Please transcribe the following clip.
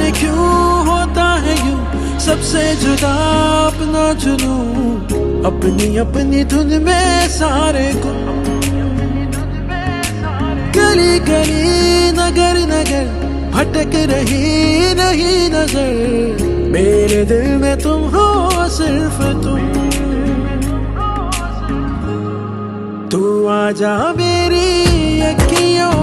जाने क्यों होता है यूं, सबसे जुदा अपना जुनूं, अपनी अपनी धुन में सारे को। गली गली नगर नगर भटक रही नहीं नजर, मेरे दिल में तुम हो सिर्फ तुम। तू आजा मेरी अखियों